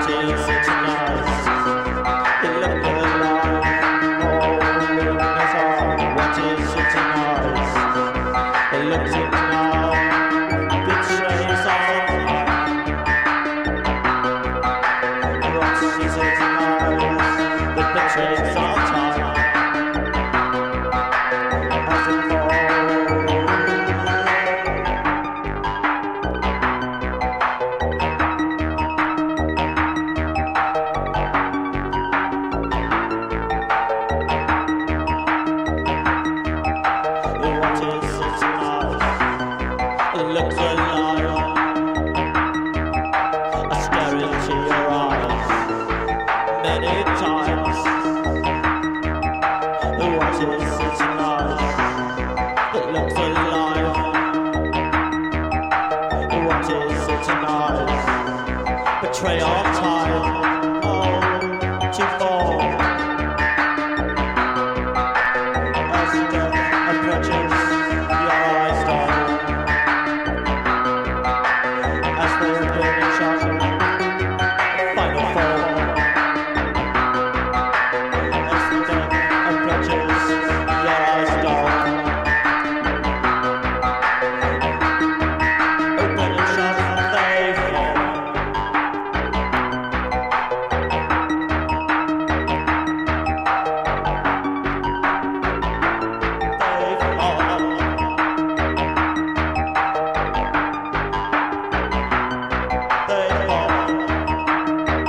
is it tonight? It looked alive, holding us on. What is it tonight? It looks it now, betrays all. What is it tonight? That betrays our time. As it falls. It looks alive. I stare into your eyes many times. What is it tonight? It looks alive. What is it tonight? Betray our time.